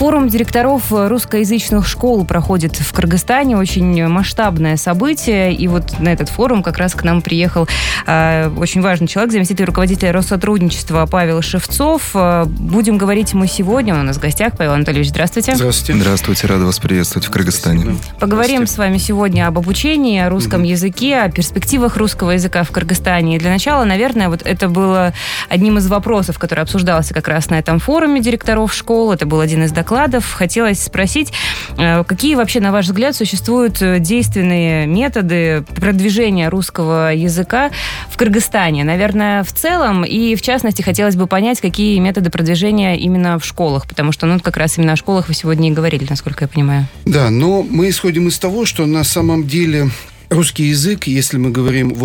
Форум директоров русскоязычных школ проходит в Кыргызстане. Очень масштабное событие. И вот на этот форум как раз к нам приехал очень важный человек, заместитель руководителя Россотрудничества Павел Шевцов. Будем говорить мы сегодня. Он у нас в гостях. Павел Анатольевич, здравствуйте. Здравствуйте. Здравствуйте, рада вас приветствовать в Кыргызстане. Спасибо. Поговорим с вами сегодня об обучении, о русском языке, о перспективах русского языка в Кыргызстане. И для начала, наверное, вот это было одним из вопросов, который обсуждался как раз на этом форуме директоров школ. Это был один из докладов. Хотелось спросить, какие вообще, на ваш взгляд, существуют действенные методы продвижения русского языка в Кыргызстане? Наверное, в целом, и в частности, хотелось бы понять, какие методы продвижения именно в школах, потому что, как раз именно о школах вы сегодня и говорили, насколько я понимаю. Да, но мы исходим из того, что на самом деле русский язык, если мы говорим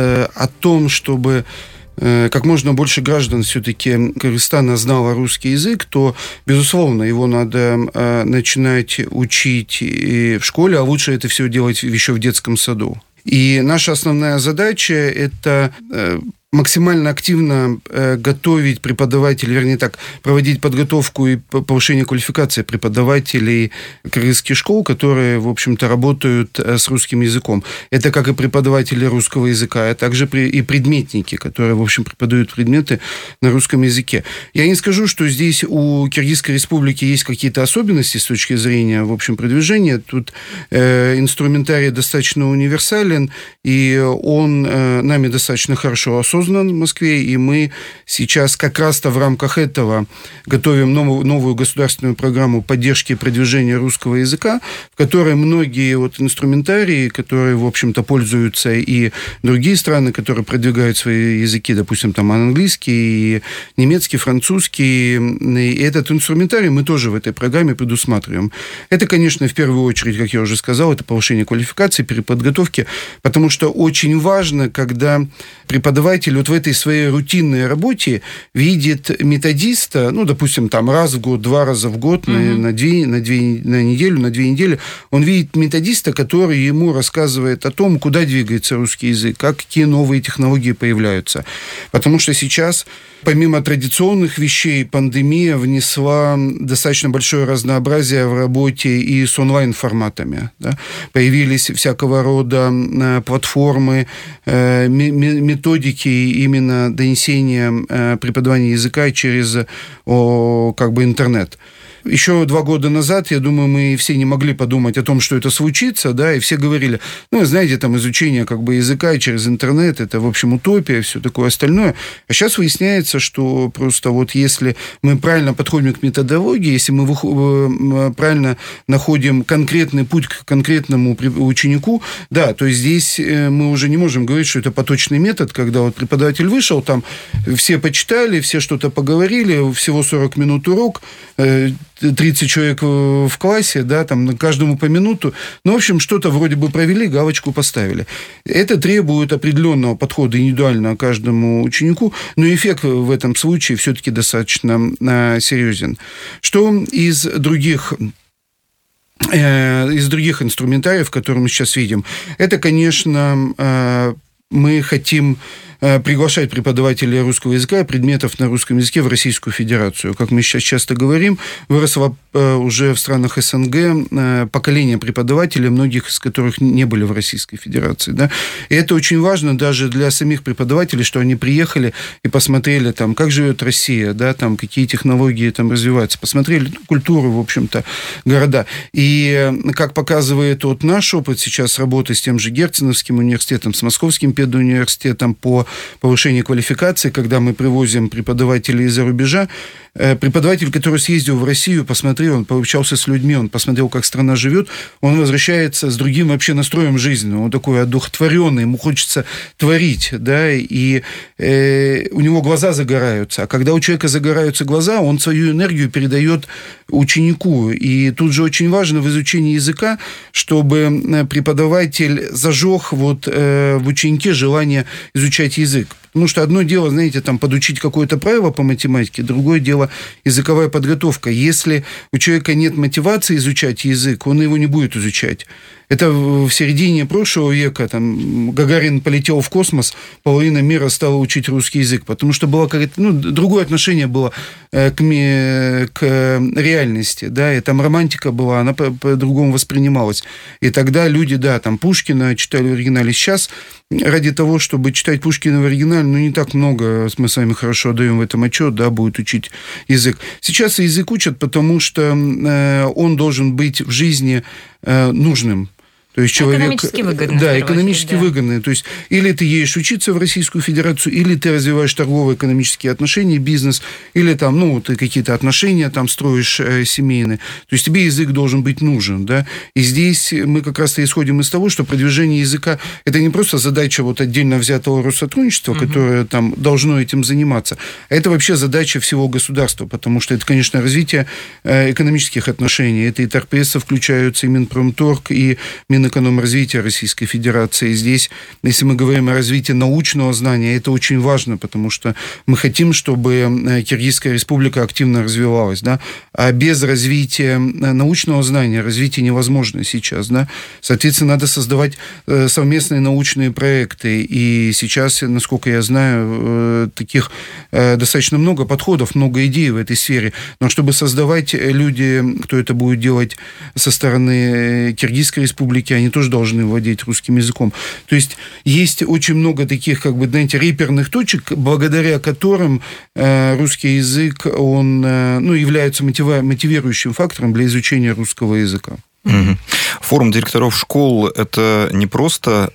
о том, чтобы как можно больше граждан все-таки Кыргызстана знало русский язык, то, безусловно, его надо начинать учить и в школе, а лучше это все делать еще в детском саду. И наша основная задача – это максимально активно готовить преподавателей, вернее так, проводить подготовку и повышение квалификации преподавателей кыргызских школ, которые, в общем-то, работают с русским языком. Это как и преподаватели русского языка, а также и предметники, которые, в общем, преподают предметы на русском языке. Я не скажу, что здесь у Киргизской республики есть какие-то особенности с точки зрения, в общем, продвижения. Тут инструментарий достаточно универсален, и он нами достаточно хорошо осознан в Москве, и мы сейчас как раз-то в рамках этого готовим новую государственную программу поддержки и продвижения русского языка, в которой многие инструментарии, которые, в общем-то, пользуются и другие страны, которые продвигают свои языки, допустим, там английский, и немецкий, французский, и этот инструментарий мы тоже в этой программе предусматриваем. Это, конечно, в первую очередь, как я уже сказал, это повышение квалификации, переподготовки, потому что очень важно, когда преподаватель в этой своей рутинной работе видит методиста, допустим, там раз в год, 2 раза в год, на неделю, на 2 недели, он видит методиста, который ему рассказывает о том, куда двигается русский язык, какие новые технологии появляются. Потому что сейчас, помимо традиционных вещей, пандемия внесла достаточно большое разнообразие в работе и с онлайн-форматами. Да? Появились всякого рода платформы, методики именно донесения преподавания языка через интернет. Еще 2 года назад, я думаю, мы все не могли подумать о том, что это случится, да, и все говорили, знаете, там изучение языка через интернет, это, в общем, утопия, все такое остальное. А сейчас выясняется, что просто если мы правильно подходим к методологии, если мы правильно находим конкретный путь к конкретному ученику, да, то здесь мы уже не можем говорить, что это поточный метод, когда преподаватель вышел, там все почитали, все что-то поговорили, всего 40 минут урок, 30 человек в классе, да, там каждому по минуту. В общем, что-то вроде бы провели, галочку поставили. Это требует определенного подхода индивидуально к каждому ученику, но эффект в этом случае все-таки достаточно серьезен. Что из других инструментариев, которые мы сейчас видим, это, конечно, мы хотим приглашать преподавателей русского языка и предметов на русском языке в Российскую Федерацию. Как мы сейчас часто говорим, выросло уже в странах СНГ поколение преподавателей, многих из которых не были в Российской Федерации. Да? И это очень важно даже для самих преподавателей, что они приехали и посмотрели, как живет Россия, да, какие технологии там развиваются, посмотрели культуру, в общем-то, города. И как показывает наш опыт сейчас работы с тем же Герценовским университетом, с Московским педуниверситетом по повышению квалификации, когда мы привозим преподавателей из-за рубежа, преподаватель, который съездил в Россию, посмотрел, он пообщался с людьми, он посмотрел, как страна живет, он возвращается с другим вообще настроем жизненным, он такой одухотворенный, ему хочется творить, да, и у него глаза загораются, а когда у человека загораются глаза, он свою энергию передает ученику, и тут же очень важно в изучении языка, чтобы преподаватель зажег в ученике желание изучать язык. Потому что одно дело, знаете, там, подучить какое-то правило по математике, другое дело языковая подготовка. Если у человека нет мотивации изучать язык, он его не будет изучать. Это в середине прошлого века, там, Гагарин полетел в космос, половина мира стала учить русский язык, потому что было какое-то, другое отношение было к реальности, да, и там романтика была, она по-другому воспринималась. И тогда люди, да, там, Пушкина читали в оригинале. Сейчас ради того, чтобы читать Пушкина в оригинале, не так много, мы с вами хорошо отдаем в этом отчет, да, будет учить язык. Сейчас язык учат, потому что он должен быть в жизни нужным. То есть человек, экономически выгодно. Да, экономически выгодно. То есть или ты едешь учиться в Российскую Федерацию, или ты развиваешь торгово-экономические отношения, бизнес, или там, ты какие-то отношения там строишь семейные. То есть тебе язык должен быть нужен, да. И здесь мы как раз-то исходим из того, что продвижение языка – это не просто задача вот отдельно взятого Россотрудничества, которое там должно этим заниматься, а это вообще задача всего государства, потому что это, конечно, развитие экономических отношений. Это и торпесы включаются, и Минпромторг, и Минэкономразвития Российской Федерации. Здесь, если мы говорим о развитии научного знания, это очень важно, потому что мы хотим, чтобы Киргизская республика активно развивалась, да, а без развития научного знания развитие невозможно сейчас, да. Соответственно, надо создавать совместные научные проекты, и сейчас, насколько я знаю, таких достаточно много подходов, много идей в этой сфере, но чтобы создавать люди, кто это будет делать со стороны Киргизской республики, они тоже должны владеть русским языком. То есть очень много таких, реперных точек, благодаря которым русский язык, он является мотивирующим фактором для изучения русского языка. Форум директоров школ – это не просто,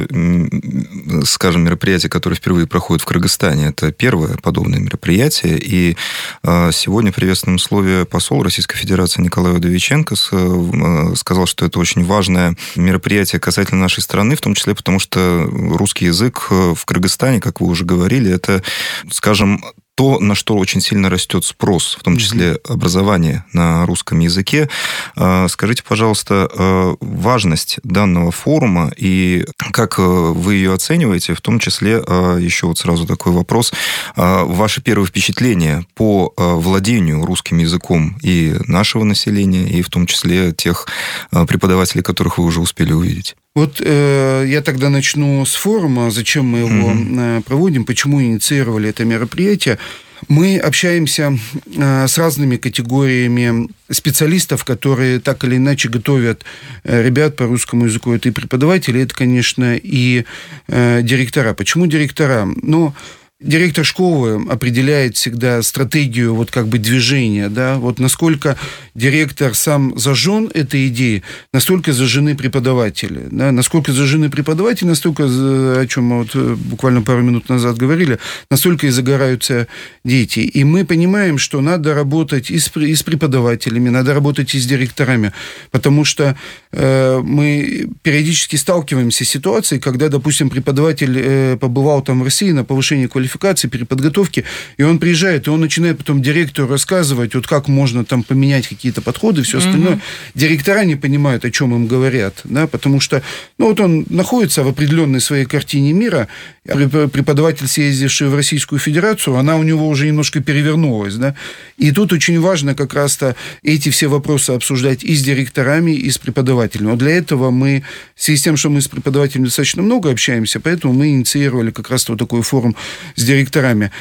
скажем, мероприятие, которое впервые проходит в Кыргызстане. Это первое подобное мероприятие. И сегодня в приветственном слове посол Российской Федерации Николай Удовиченко сказал, что это очень важное мероприятие касательно нашей страны, в том числе потому, что русский язык в Кыргызстане, как вы уже говорили, это, скажем, то, на что очень сильно растет спрос, в том числе образование на русском языке. Скажите, пожалуйста, важность данного форума и как вы ее оцениваете, в том числе, еще вот сразу такой вопрос, ваши первые впечатления по владению русским языком и нашего населения, и в том числе тех преподавателей, которых вы уже успели увидеть? Вот я тогда начну с форума, зачем мы его проводим, почему инициировали это мероприятие. Мы общаемся с разными категориями специалистов, которые так или иначе готовят ребят по русскому языку. Это и преподаватели, это, конечно, и директора. Почему директора? Директор школы определяет всегда стратегию движения, да, вот насколько директор сам зажжен этой идеей, настолько зажжены преподаватели, да, насколько зажжены преподаватели, настолько, о чем мы буквально пару минут назад говорили, настолько и загораются дети. И мы понимаем, что надо работать и с преподавателями, надо работать и с директорами, потому что мы периодически сталкиваемся с ситуацией, когда, допустим, преподаватель побывал там в России на повышении квалификации, переподготовки, и он приезжает, и он начинает потом директору рассказывать, как можно там поменять какие-то подходы, все остальное. Директора не понимают, о чем им говорят, да, потому что, он находится в определенной своей картине мира, преподаватель, съездивший в Российскую Федерацию, она у него уже немножко перевернулась, да, и тут очень важно как раз-то эти все вопросы обсуждать и с директорами, и с преподавателями. Но для этого мы, в связи с тем, что мы с преподавателями достаточно много общаемся, поэтому мы инициировали как раз такой форум с директорами.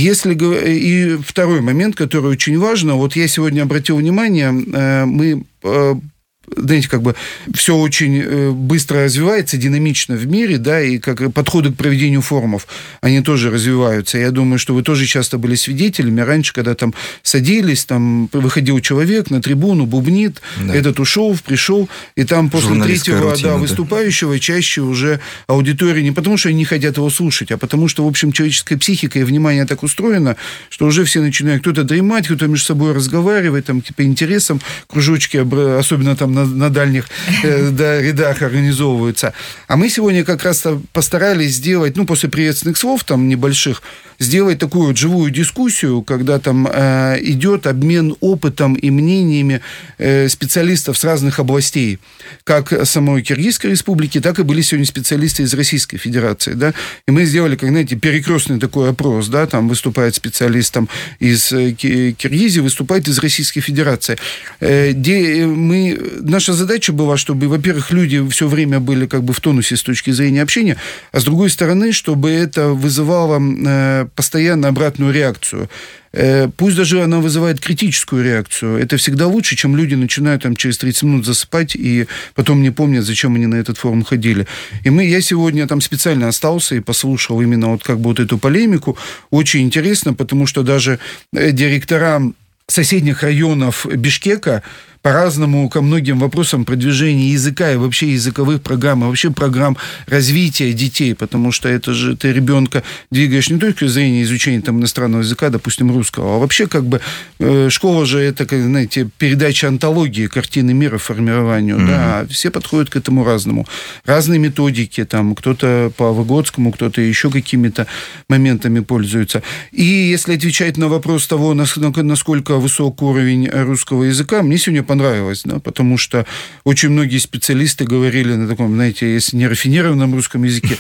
И второй момент, который очень важно, я сегодня обратил внимание, мы знаете, все очень быстро развивается, динамично в мире, да, и подходы к проведению форумов, они тоже развиваются. Я думаю, что вы тоже часто были свидетелями. Раньше, когда там садились, там выходил человек на трибуну, бубнит, да. Этот ушел, пришел, и там после третьего выступающего чаще уже аудитория не потому, что они не хотят его слушать, а потому что, в общем, человеческая психика и внимание так устроено, что уже все начинают кто-то дремать, кто-то между собой разговаривать, там, интересам, кружочки, особенно там на дальних рядах организовываются. А мы сегодня как раз постарались сделать, после приветственных слов там небольших, сделать такую вот живую дискуссию, когда там идет обмен опытом и мнениями специалистов с разных областей, как самой Киргизской республики, так и были сегодня специалисты из Российской Федерации, да, и мы сделали, как, знаете, перекрестный такой опрос, да, там выступает специалист там из Киргизии, выступает из Российской Федерации. Наша задача была, чтобы, во-первых, люди все время были как бы в тонусе с точки зрения общения, а с другой стороны, чтобы это вызывало постоянно обратную реакцию. Пусть даже она вызывает критическую реакцию. Это всегда лучше, чем люди начинают там через 30 минут засыпать и потом не помнят, зачем они на этот форум ходили. И я сегодня там специально остался и послушал именно вот как бы вот эту полемику. Очень интересно, потому что даже директорам соседних районов Бишкека по-разному ко многим вопросам продвижения языка и вообще языковых программ, и вообще программ развития детей, потому что это же ты ребенка двигаешь не только с зрения изучения там иностранного языка, допустим, русского, а вообще как бы школа же это, как, знаете, передача антологии, картины мира формированию, да, все подходят к этому разному. Разные методики, там, кто-то по Выгодскому, кто-то еще какими-то моментами пользуется. И если отвечать на вопрос того, насколько высок уровень русского языка, мне сегодня понравилось, да, потому что очень многие специалисты говорили на таком, знаете, если не рафинированном русском языке,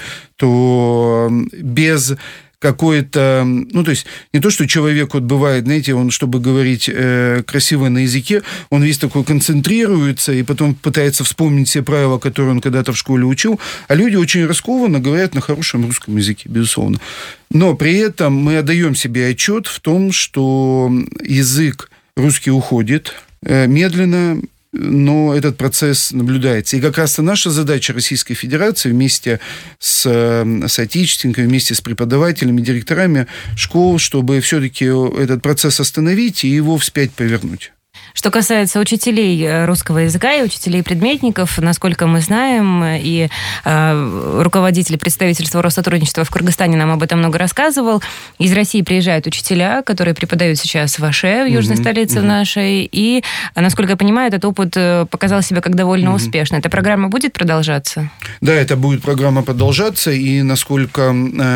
то без какой-то, то есть не то, что человек вот бывает, знаете, он, чтобы говорить красиво на языке, он весь такой концентрируется и потом пытается вспомнить все правила, которые он когда-то в школе учил, а люди очень раскованно говорят на хорошем русском языке, безусловно. Но при этом мы отдаем себе отчет в том, что язык русский уходит медленно, но этот процесс наблюдается. И как раз наша задача Российской Федерации вместе с соотечественниками, вместе с преподавателями, директорами школ, чтобы все-таки этот процесс остановить и его вспять повернуть. Что касается учителей русского языка и учителей предметников, насколько мы знаем, и руководитель представительства Россотрудничества в Кыргызстане нам об этом много рассказывал, из России приезжают учителя, которые преподают сейчас в Аше, в южной столице нашей, и, насколько я понимаю, этот опыт показал себя как довольно успешно. Эта программа будет продолжаться? Да, это будет программа продолжаться, и, насколько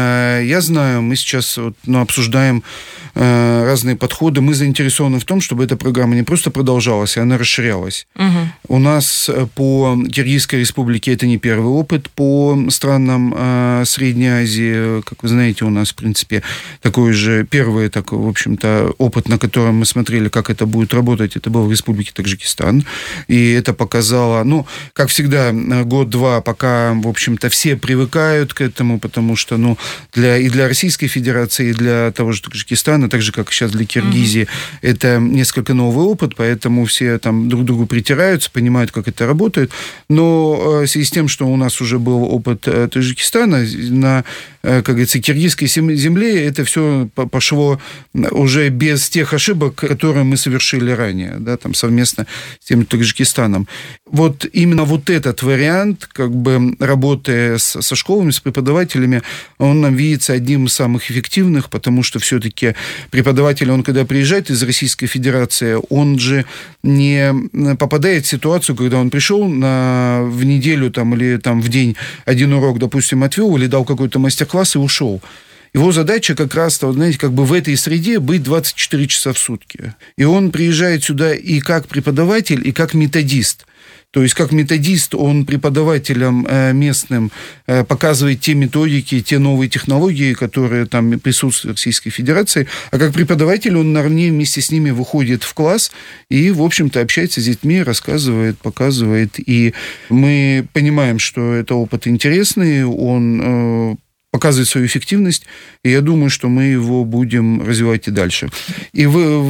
я знаю, мы сейчас обсуждаем разные подходы. Мы заинтересованы в том, чтобы эта программа не просто продолжалась, и она расширялась. У нас по Киргизской республике это не первый опыт. По странам Средней Азии, как вы знаете, у нас, в принципе, такой же первый, в общем-то, опыт, на котором мы смотрели, как это будет работать, это был в Республике Таджикистан. И это показало, как всегда, год-два, пока, в общем-то, все привыкают к этому, потому что, и для Российской Федерации, и для того же Таджикистана, так же, как сейчас для Киргизии, это несколько новый опыт, поэтому все там друг к другу притираются, понимают, как это работает. Но в связи с тем, что у нас уже был опыт Таджикистана, на, как говорится, киргизской земле это все пошло уже без тех ошибок, которые мы совершили ранее, да, там совместно с тем Таджикистаном. Вот именно вот этот вариант, как бы работы со школами, с преподавателями, он нам видится одним из самых эффективных, потому что все-таки преподаватель, он когда приезжает из Российской Федерации, он же не попадает в ситуацию, когда он пришел в неделю там, или там, в день один урок, допустим, отвел или дал какой-то мастер-класс и ушел. Его задача как раз, знаете, как бы в этой среде быть 24 часа в сутки. И он приезжает сюда и как преподаватель, и как методист. То есть, как методист, он преподавателям местным показывает те методики, те новые технологии, которые там присутствуют в Российской Федерации, а как преподаватель он наравне вместе с ними выходит в класс и, в общем-то, общается с детьми, рассказывает, показывает. И мы понимаем, что это опыт интересный, он показывает свою эффективность, и я думаю, что мы его будем развивать и дальше. И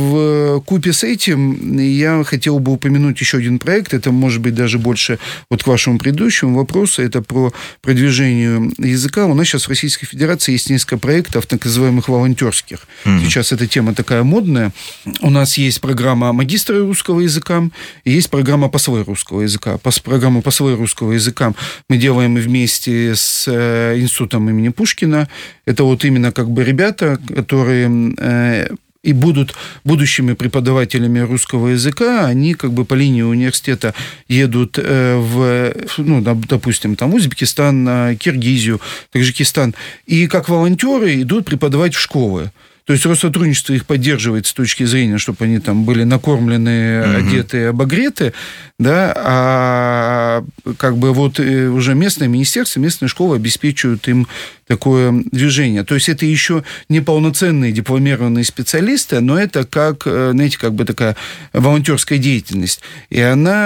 в купе с этим я хотел бы упомянуть еще один проект, это, может быть, даже больше вот к вашему предыдущему вопросу, это про продвижение языка. У нас сейчас в Российской Федерации есть несколько проектов, так называемых волонтерских. Сейчас эта тема такая модная. У нас есть программа магистра русского языка, и есть программа послы русского языка. Программу послы русского языка мы делаем вместе с институтом имени Пушкина. Это вот именно как бы ребята, которые и будут будущими преподавателями русского языка, они как бы по линии университета едут допустим, там, в Узбекистан, Киргизию, Таджикистан, и как волонтеры идут преподавать в школы. То есть Россотрудничество их поддерживает с точки зрения, чтобы они там были накормлены, одеты, обогреты, да, а как бы вот уже местное министерство, местные школы обеспечивают им такое движение. То есть это еще не полноценные дипломированные специалисты, но это как, знаете, как бы такая волонтерская деятельность. И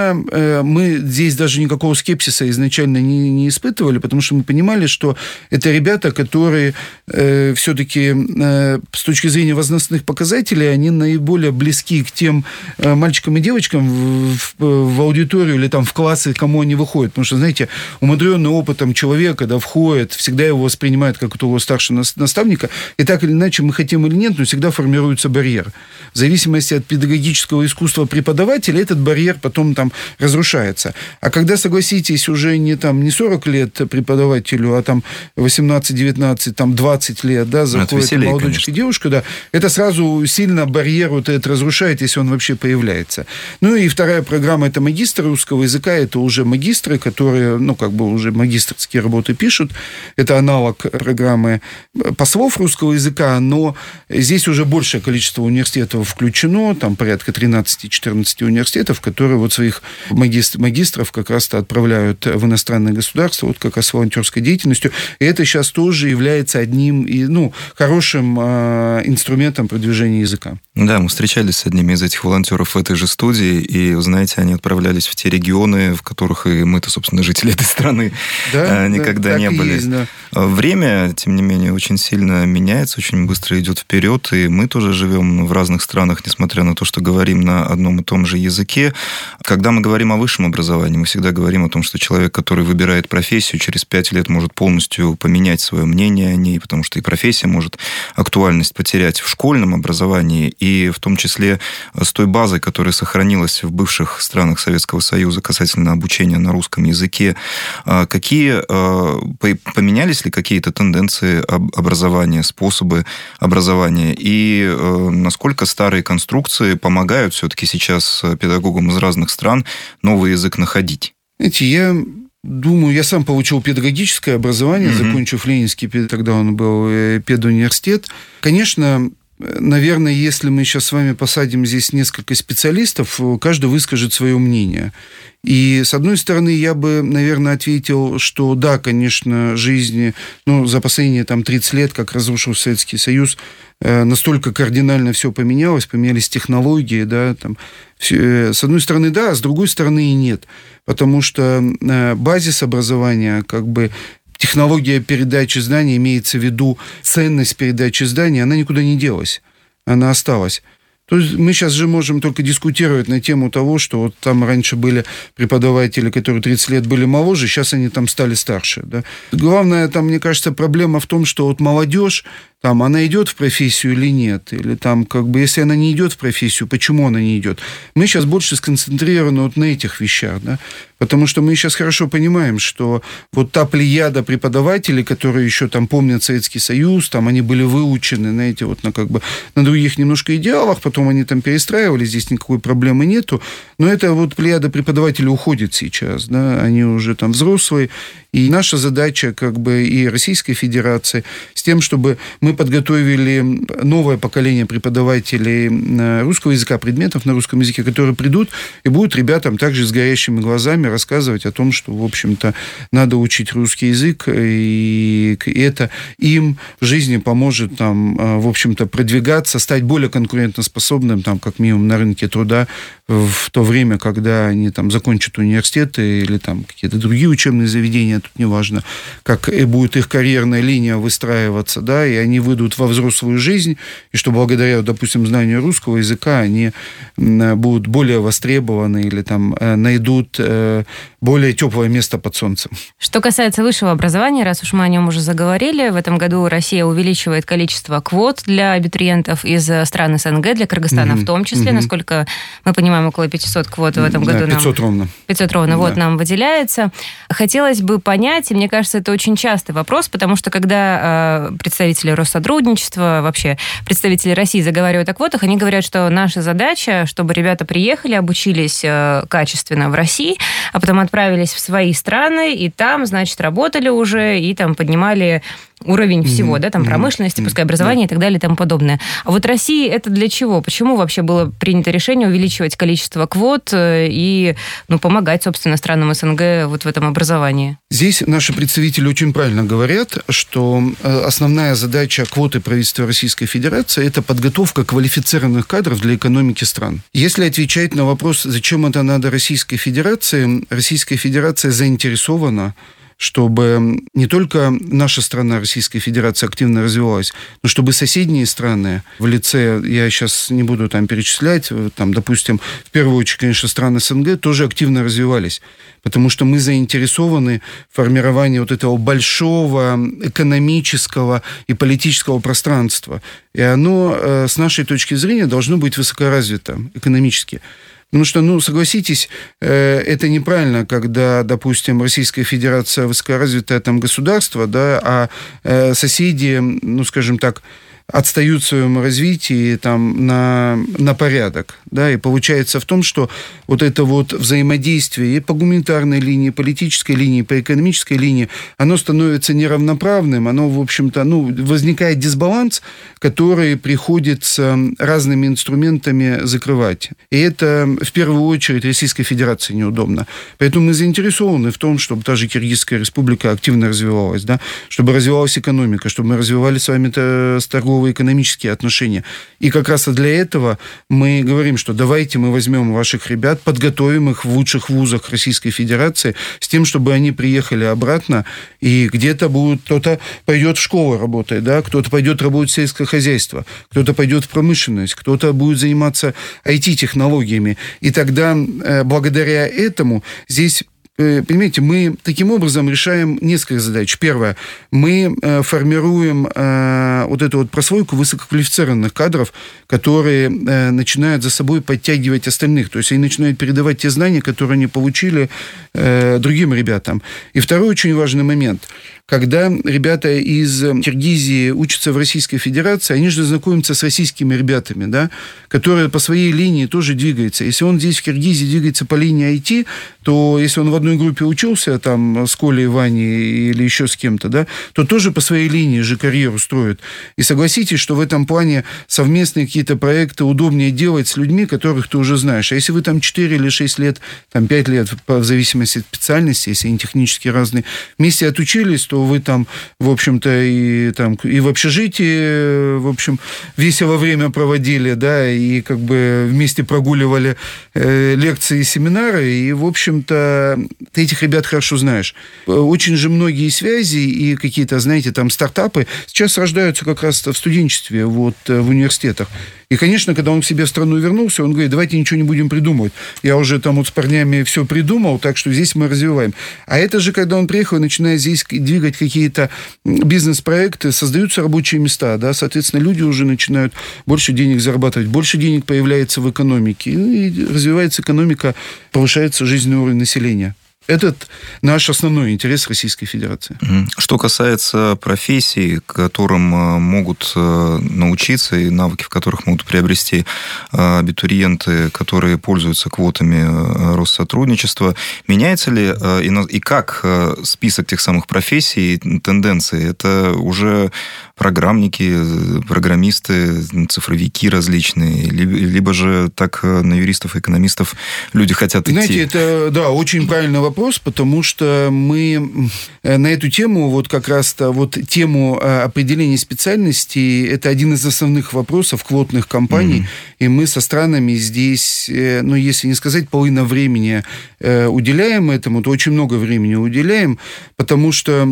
мы здесь даже никакого скепсиса изначально не испытывали, потому что мы понимали, что это ребята, которые все-таки с точки зрения возрастных показателей, они наиболее близки к тем мальчикам и девочкам в аудиторию или там в классы, к кому они выходят. Потому что, знаете, умудренный опытом человек, когда входит, всегда его воспринимает как того старшего наставника, и так или иначе, мы хотим или нет, но всегда формируется барьер. В зависимости от педагогического искусства преподавателя, этот барьер потом там разрушается. А когда, согласитесь, уже не 40 лет преподавателю, а там 18, 19, там 20 лет, да, заходит молодочка и девушка, да, это сразу сильно барьер вот этот разрушает, если он вообще появляется. Ну и вторая программа — это магистры русского языка, это уже магистры, которые, уже магистерские работы пишут. Это аналог программы послов русского языка, но здесь уже большее количество университетов включено, там порядка 13-14 университетов, которые вот своих магистров как раз-то отправляют в иностранные государства, вот как раз с волонтерской деятельностью. И это сейчас тоже является одним хорошим инструментом продвижения языка. Да, мы встречались с одними из этих волонтеров в этой же студии, и, знаете, они отправлялись в те регионы, в которых и мы-то, собственно, жители этой страны никогда не были. Есть, да. Время, тем не менее, очень сильно меняется, очень быстро идет вперед, и мы тоже живем в разных странах, несмотря на то, что говорим на одном и том же языке. Когда мы говорим о высшем образовании, мы всегда говорим о том, что человек, который выбирает профессию, через 5 лет может полностью поменять свое мнение о ней, потому что и профессия может актуальность потерять в школьном образовании, и в том числе с той базой, которая сохранилась в бывших странах Советского Союза касательно обучения на русском языке. Поменялись ли какие-то тенденции образования, способы образования, и насколько старые конструкции помогают все-таки сейчас педагогам из разных стран новый язык находить? Знаете, я сам получил педагогическое образование, закончив Ленинский, тогда он был педуниверситет. Конечно, наверное, если мы сейчас с вами посадим здесь несколько специалистов, каждый выскажет свое мнение. И, с одной стороны, я бы, наверное, ответил, что да, конечно, жизнь, за последние 30 лет, как разрушился Советский Союз, настолько кардинально все поменялось, поменялись технологии, да, с одной стороны, да, а с другой стороны и нет. Потому что базис образования, технология передачи знаний, имеется в виду ценность передачи знаний, она никуда не делась, она осталась. То есть мы сейчас же можем только дискутировать на тему того, что вот там раньше были преподаватели, которые 30 лет были моложе, сейчас они там стали старше. Да? Главная там, мне кажется, проблема в том, что вот молодежь, она идет в профессию или нет? Или если она не идет в профессию, почему она не идет? Мы сейчас больше сконцентрированы вот на этих вещах, да? Потому что мы сейчас хорошо понимаем, что вот та плеяда преподавателей, которые еще помнят Советский Союз, они были выучены, знаете, на других немножко идеалах, потом они перестраивались, здесь никакой проблемы нету, но эта вот плеяда преподавателей уходит сейчас, да? Они уже взрослые, и наша задача, и Российской Федерации, с тем, чтобы мы подготовили новое поколение преподавателей русского языка, предметов на русском языке, которые придут и будут ребятам также с горящими глазами рассказывать о том, что, в общем-то, надо учить русский язык, и это им в жизни поможет, в общем-то, продвигаться, стать более конкурентоспособным, как минимум, на рынке труда в то время, когда они закончат университеты или какие-то другие учебные заведения, тут неважно, как и будет их карьерная линия выстраиваться, да, и они выйдут во взрослую жизнь, и что благодаря, допустим, знанию русского языка они будут более востребованы или найдут более теплое место под солнцем. Что касается высшего образования, раз уж мы о нем уже заговорили, в этом году Россия увеличивает количество квот для абитуриентов из стран СНГ, для Кыргызстана в том числе. Насколько мы понимаем, около 500 квот в этом году. 500 ровно. 500 ровно, вот нам выделяется. Хотелось бы понять, и мне кажется, это очень частый вопрос, потому что когда представители Россотрудничества, вообще представители России заговаривают о квотах, они говорят, что наша задача, чтобы ребята приехали, обучились качественно в России, а потом отправились в свои страны, и там, значит, работали уже, и там поднимали уровень всего, да, там промышленности, пускай образования и так далее и тому подобное. А вот России это для чего? Почему вообще было принято решение увеличивать количество квот и помогать, собственно, странам СНГ вот в этом образовании? Здесь наши представители очень правильно говорят, что основная задача квоты правительства Российской Федерации – это подготовка квалифицированных кадров для экономики стран. Если отвечать на вопрос, зачем это надо Российской Федерации заинтересована, чтобы не только наша страна, Российская Федерация, активно развивалась, но чтобы соседние страны в лице, я сейчас не буду там перечислять, там, допустим, в первую очередь, конечно, страны СНГ тоже активно развивались, потому что мы заинтересованы в формировании вот этого большого экономического и политического пространства. И оно, с нашей точки зрения, должно быть высокоразвито экономически. Потому что, согласитесь, это неправильно, когда, допустим, Российская Федерация высокоразвитое там государство, да, а соседи, скажем так, отстают в своем развитии там, на порядок. Да, и получается в том, что вот это вот взаимодействие и по гуманитарной линии, политической линии, по экономической линии, оно становится неравноправным, оно, в общем-то, возникает дисбаланс, который приходится разными инструментами закрывать. И это, в первую очередь, Российской Федерации неудобно. Поэтому мы заинтересованы в том, чтобы та же Киргизская республика активно развивалась, да, чтобы развивалась экономика, чтобы мы развивали с вами торгово-экономические отношения. И как раз для этого мы говорим, что давайте мы возьмем ваших ребят, подготовим их в лучших вузах Российской Федерации с тем, чтобы они приехали обратно, и где-то кто-то пойдет в школу работать, да, кто-то пойдет работать в сельское хозяйство, кто-то пойдет в промышленность, кто-то будет заниматься IT-технологиями. И тогда, благодаря этому, здесь, понимаете, мы таким образом решаем несколько задач. Первое, мы формируем вот эту вот прослойку высококвалифицированных кадров, которые начинают за собой подтягивать остальных. То есть они начинают передавать те знания, которые они получили другим ребятам. И второй очень важный момент. Когда ребята из Киргизии учатся в Российской Федерации, они же знакомятся с российскими ребятами, да, которые по своей линии тоже двигаются. Если он здесь в Киргизии двигается по линии IT, то если он в одной группе учился, там, с Колей, Ваней или еще с кем-то, да, то тоже по своей линии же карьеру строят. И согласитесь, что в этом плане совместные какие-то проекты удобнее делать с людьми, которых ты уже знаешь. А если вы там 4 или 6 лет, там 5 лет, в зависимости от специальности, если они технически разные, вместе отучились, то вы там, в общем-то, и в общежитии, в общем, весело время проводили, да, и как бы вместе прогуливали лекции и семинары, и, в общем-то, ты этих ребят хорошо знаешь. Очень же многие связи и какие-то, знаете, там стартапы сейчас рождаются как раз в студенчестве, вот, в университетах. И, конечно, когда он к себе в страну вернулся, он говорит, давайте ничего не будем придумывать. Я уже там вот с парнями все придумал, так что здесь мы развиваем. А это же, когда он приехал и начинает здесь двигать какие-то бизнес-проекты, создаются рабочие места, да, соответственно, люди уже начинают больше денег зарабатывать, больше денег появляется в экономике, и развивается экономика, повышается жизненный уровень населения. Это наш основной интерес Российской Федерации. Что касается профессий, которым могут научиться и навыки, в которых могут приобрести абитуриенты, которые пользуются квотами Россотрудничества, меняется ли и как список тех самых профессий, тенденции? Это уже программники, программисты, цифровики различные, либо же так на юристов и экономистов люди хотят идти? Знаете, это, да, очень правильный вопрос, потому что мы на эту тему, вот как раз-то вот тему определения специальностей, это один из основных вопросов квотных компаний, и мы со странами здесь, если не сказать половина времени уделяем этому, то очень много времени уделяем, потому что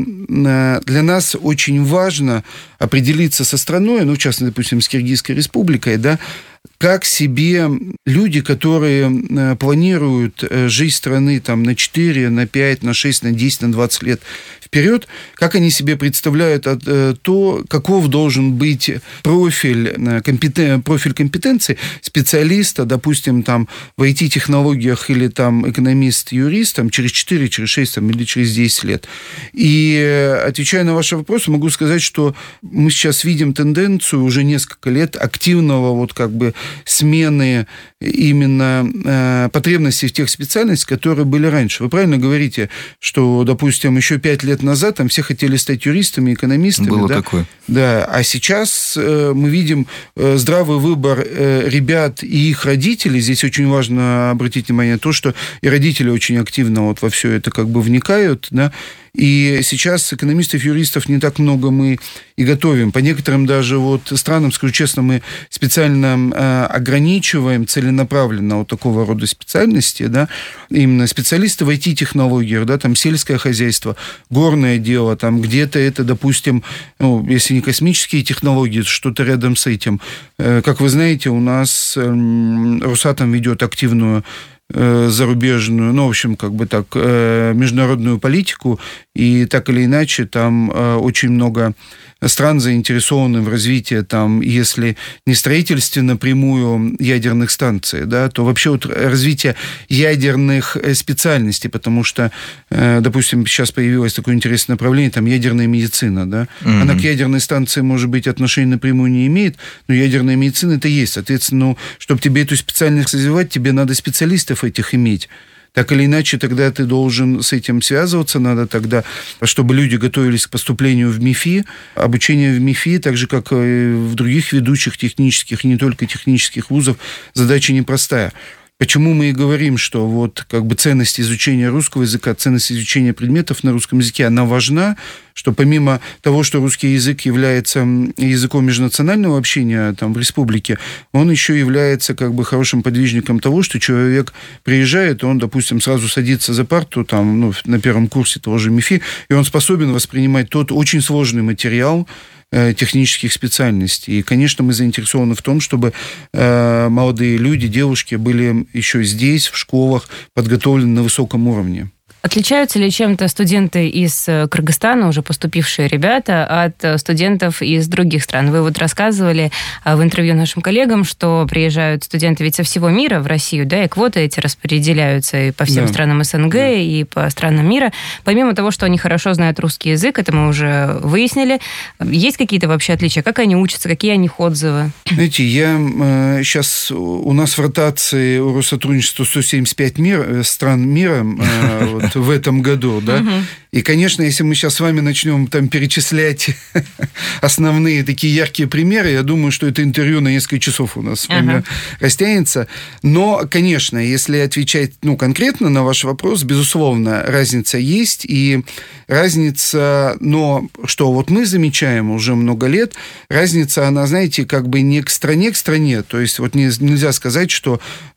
для нас очень важно определиться со страной, в частности, допустим, с Киргизской республикой, да, как себе люди, которые планируют жизнь страны там, на 4, на 5, на 6, на 10, на 20 лет вперед, как они себе представляют то, каков должен быть профиль компетенций специалиста, допустим, там, в IT-технологиях или там, экономист-юрист там, через 4, через 6 там, или через 10 лет. И отвечая на ваши вопросы, могу сказать, что мы сейчас видим тенденцию уже несколько лет активного вот как бы смены именно потребностей в тех специальностях, которые были раньше. Вы правильно говорите, что, допустим, еще 5 лет назад там все хотели стать юристами, экономистами. Было да? такое. Да, а сейчас мы видим здравый выбор ребят и их родителей. Здесь очень важно обратить внимание на то, что и родители очень активно вот во все это как бы вникают, да. И сейчас экономистов, юристов не так много мы и готовим. По некоторым даже вот странам, скажу честно, мы специально ограничиваем целенаправленно вот такого рода специальности, да, именно специалисты в IT-технологиях, да, там сельское хозяйство, горное дело, там где-то это, допустим, ну, если не космические технологии, что-то рядом с этим. Как вы знаете, у нас Росатом ведет активную зарубежную, ну, в общем, как бы так, международную политику, и так или иначе там очень много стран заинтересованы в развитии, там, если не строительстве напрямую ядерных станций, да, то вообще вот развитие ядерных специальностей, потому что, допустим, сейчас появилось такое интересное направление, там, ядерная медицина, да, она к ядерной станции, может быть, отношения напрямую не имеет, но ядерная медицина это есть, соответственно, ну, чтобы тебе эту специальность развивать, тебе надо специалистов этих иметь. Так или иначе, тогда ты должен с этим связываться, надо тогда, чтобы люди готовились к поступлению в МИФИ. Обучение в МИФИ, так же, как и в других ведущих технических, и не только технических вузов, задача непростая. Почему мы и говорим, что вот как бы ценность изучения русского языка, ценность изучения предметов на русском языке, она важна, что помимо того, что русский язык является языком межнационального общения там, в республике, он еще является как бы хорошим подвижником того, что человек приезжает, он, допустим, сразу садится за парту там, ну, на первом курсе того же МИФИ, и он способен воспринимать тот очень сложный материал технических специальностей. И, конечно, мы заинтересованы в том, чтобы молодые люди, девушки были еще здесь, в школах, подготовлены на высоком уровне. Отличаются ли чем-то студенты из Кыргызстана, уже поступившие ребята, от студентов из других стран? Вы вот рассказывали в интервью нашим коллегам, что приезжают студенты ведь со всего мира в Россию, да, и квоты эти распределяются и по всем странам СНГ, и по странам мира. Помимо того, что они хорошо знают русский язык, это мы уже выяснили, есть какие-то вообще отличия? Как они учатся, какие о них отзывы? Знаете, сейчас у нас в ротации у Россотрудничества 175 стран мира вот, в этом году, да. И, конечно, если мы сейчас с вами начнем там перечислять основные такие яркие примеры, я думаю, что это интервью на несколько часов у нас с вами растянется. Но, конечно, если отвечать конкретно на ваш вопрос, безусловно, разница есть. И разница, но что вот мы замечаем уже много лет, разница, она, знаете, как бы не к стране. То есть вот нельзя сказать, что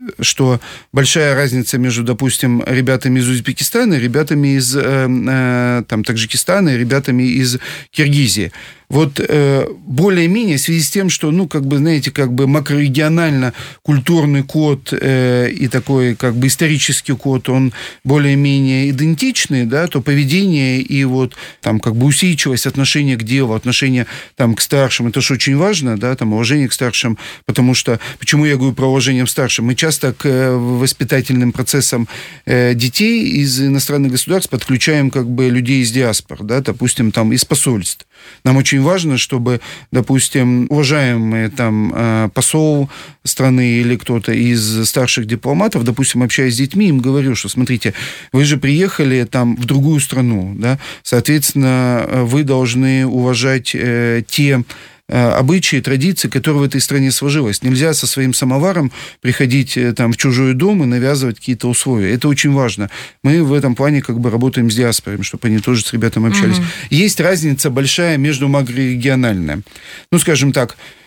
большая разница между, допустим, ребятами из Узбекистана и ребятами из там, Таджикистана и ребятами из Киргизии. Вот более-менее в связи с тем, что, знаете, макрорегионально культурный код и такой, исторический код, он более-менее идентичный, да, то поведение и вот там, усидчивость, отношение к делу, отношение там, к старшим, это же очень важно, да, там, уважение к старшим, потому что, почему я говорю про уважение к старшим? Мы часто к воспитательным процессам детей из иностранных государств подключаем, людей из диаспор, да, допустим, там, из посольств. Нам очень важно, чтобы, допустим, уважаемый там посол страны или кто-то из старших дипломатов, допустим, общаясь с детьми, им говорю, что, смотрите, вы же приехали там в другую страну, да, соответственно, вы должны уважать те обычаи, традиции, которые в этой стране сложилось. Нельзя со своим самоваром приходить там, в чужой дом и навязывать какие-то условия. Это очень важно. Мы в этом плане работаем с диаспорами, чтобы они тоже с ребятами общались. Есть разница большая между макрорегиональными. Скажем так,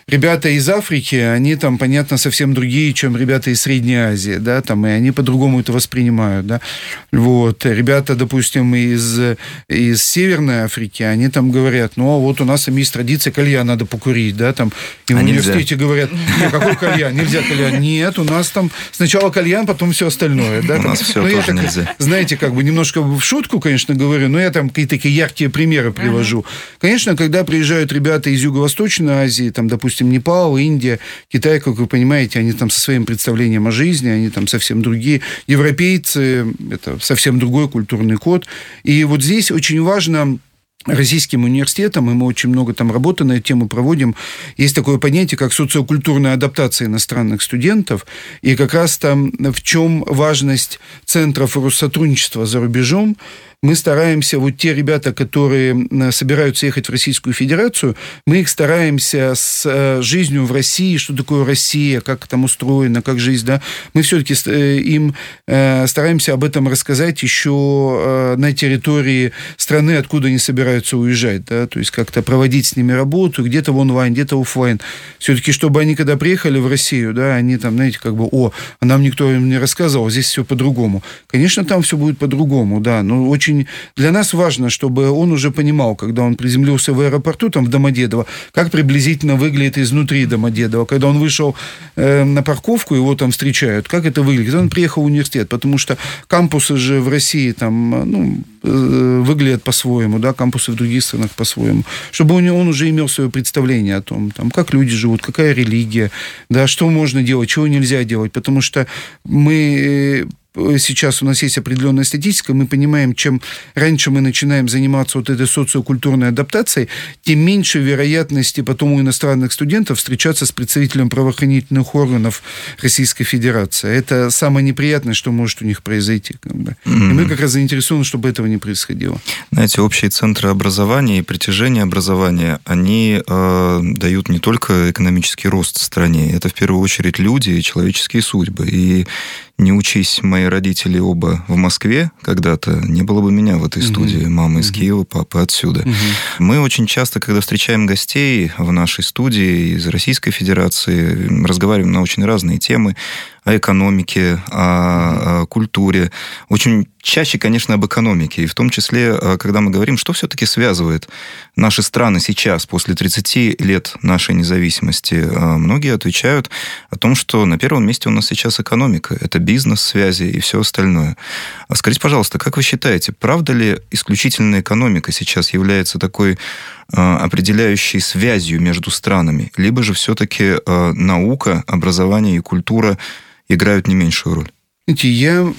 ребята из Африки, они там, понятно, совсем другие, чем ребята из Средней Азии, да, там, и они по-другому это воспринимают, да. Вот. Ребята, допустим, из Северной Африки, они там говорят, ну, вот у нас там есть традиция, кальян надо покурить, да, там, и в университете говорят, нет, какой кальян, нельзя кальян. Нет, у нас там сначала кальян, потом все остальное, да. У нас все тоже нельзя. Знаете, как бы немножко в шутку, конечно, говорю, но я там какие-то такие яркие примеры привожу. Конечно, когда приезжают ребята из Юго-Восточной Азии, там, допустим, Непал, Индия, Китай, как вы понимаете, они там со своим представлением о жизни, они там совсем другие. Европейцы, это совсем другой культурный код. И вот здесь очень важно российским университетом, и мы очень много там работы на эту тему проводим, есть такое понятие, как социокультурная адаптация иностранных студентов, и как раз там в чем важность центров Россотрудничества за рубежом. Мы стараемся, вот те ребята, которые собираются ехать в Российскую Федерацию, мы их стараемся с жизнью в России, что такое Россия, как там устроено, как жизнь, да, мы все-таки им стараемся об этом рассказать еще на территории страны, откуда они собираются уезжать, да, то есть как-то проводить с ними работу, где-то в онлайн, где-то офлайн. Все-таки, чтобы они, когда приехали в Россию, да, они там, знаете, как бы, а нам никто им не рассказывал, здесь все по-другому. Конечно, там все будет по-другому, да, но очень для нас важно, чтобы он уже понимал, когда он приземлился в аэропорту, там, в Домодедово, как приблизительно выглядит изнутри Домодедово. Когда он вышел на парковку, его там встречают, как это выглядит. Он приехал в университет, потому что кампусы же в России там, выглядят по-своему, да, кампусы в других странах по-своему. Чтобы он уже имел свое представление о том, там, как люди живут, какая религия, да, что можно делать, чего нельзя делать. Потому что сейчас у нас есть определенная статистика, мы понимаем, чем раньше мы начинаем заниматься вот этой социокультурной адаптацией, тем меньше вероятности потом у иностранных студентов встречаться с представителем правоохранительных органов Российской Федерации. Это самое неприятное, что может у них произойти. Как бы. И мы как раз заинтересованы, чтобы этого не происходило. Знаете, общие центры образования и притяжение образования, они дают не только экономический рост в стране, это в первую очередь люди и человеческие судьбы. И не учись мои родители оба в Москве когда-то, не было бы меня в этой студии. Мама из Киева, папа отсюда. Мы очень часто, когда встречаем гостей в нашей студии из Российской Федерации, разговариваем на очень разные темы, о экономике, о культуре. Очень чаще, конечно, об экономике. И в том числе, когда мы говорим, что все-таки связывает наши страны сейчас, после 30 лет нашей независимости, многие отвечают о том, что на первом месте у нас сейчас экономика. Это бизнес, связи и все остальное. Скажите, пожалуйста, как вы считаете, правда ли исключительно экономика сейчас является такой определяющей связью между странами? Либо же все-таки наука, образование и культура играют не меньшую роль? Знаете, я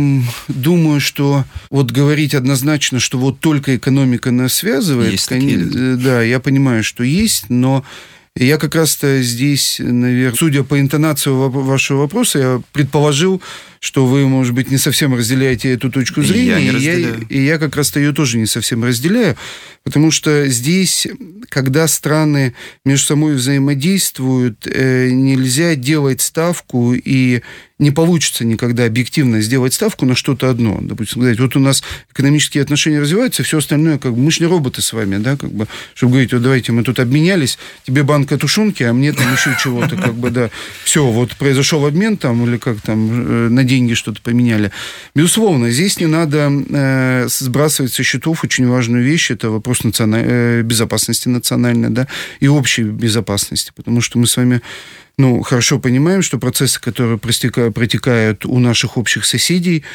думаю, что вот говорить однозначно, что вот только экономика нас связывает, есть такие люди. Да, я понимаю, что есть, но я как раз-то здесь, наверное, судя по интонации вашего вопроса, я предположил, что вы, может быть, не совсем разделяете эту точку зрения. Я не разделяю. И я как раз-то ее тоже не совсем разделяю, потому что здесь, когда страны между собой взаимодействуют, нельзя делать ставку, и не получится никогда объективно сделать ставку на что-то одно. Допустим, сказать, вот у нас экономические отношения развиваются, все остальное, как бы, мы же не роботы с вами, да, как бы, чтобы говорить, вот давайте мы тут обменялись, тебе банка тушенки, а мне там еще чего-то, как бы, да, все, вот произошел обмен там, или как там, на деньги что-то поменяли. Безусловно, здесь не надо сбрасывать со счетов очень важную вещь, это вопрос безопасности национальной, да, и общей безопасности, потому что мы с вами хорошо понимаем, что процессы, которые протекают у наших общих соседей,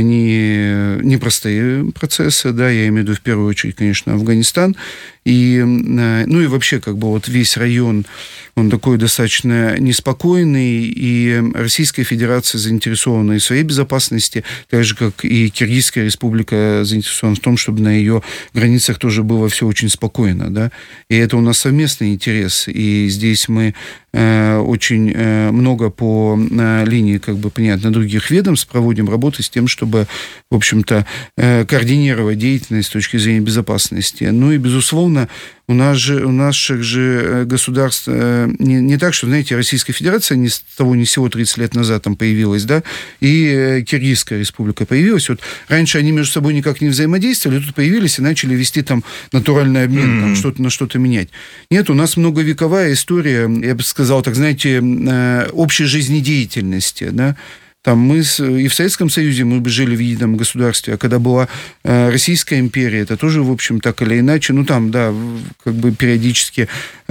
они непростые процессы, да, я имею в виду в первую очередь, конечно, Афганистан, и вообще, как бы, вот весь район, он такой достаточно неспокойный, и Российская Федерация заинтересована и в своей безопасности, так же, как и Киргизская Республика заинтересована в том, чтобы на ее границах тоже было все очень спокойно, да, и это у нас совместный интерес, и здесь мы очень много по линии, как бы, понятно, других ведомств проводим работы с тем, чтобы, в общем-то, координировать деятельность с точки зрения безопасности. Ну и, безусловно, у наших же государств не так, что, знаете, Российская Федерация ни с того ни с сего 30 лет назад там появилась, да, и Киргизская республика появилась. Вот раньше они между собой никак не взаимодействовали, тут появились и начали вести там натуральный обмен, там, что-то на что-то менять. Нет, у нас многовековая история, я бы сказал, так, знаете, общей жизнедеятельности, да. Там мы и в Советском Союзе мы бы жили в едином государстве, а когда была Российская империя, это тоже, в общем, так или иначе, ну, там, да, как бы периодически